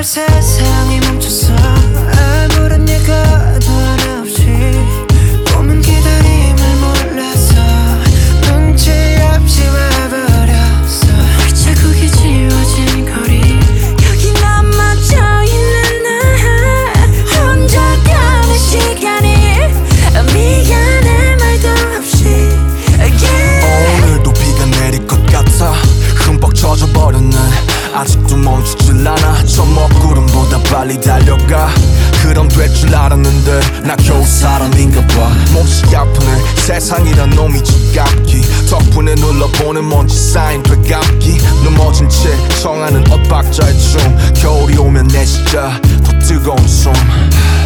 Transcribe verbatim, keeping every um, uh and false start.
세상이 멈췄어. 아무런 예고도 하나 없이 꿈은 기다림을 몰라서 눈치 없이 와버렸어. 발자국이 지워진 거리 여기 남아져 있는 나 혼자 가는 시간이 미안해 말도 없이 yeah. 오늘도 비가 내릴 것 같아. 흠뻑 젖어버렸네. 아직도 멈추질 않아. 저 먹구름보다 빨리 달려가. 그럼 될 줄 알았는데 나 겨우 사람인가 봐. 몹시 아프네. 세상이란 놈이 지갑기. 덕분에 눌러보는 먼지 쌓인 되감기. 넘어진 채 청하는 엇박자의 춤. 겨울이 오면 내 진짜 더 뜨거운 숨.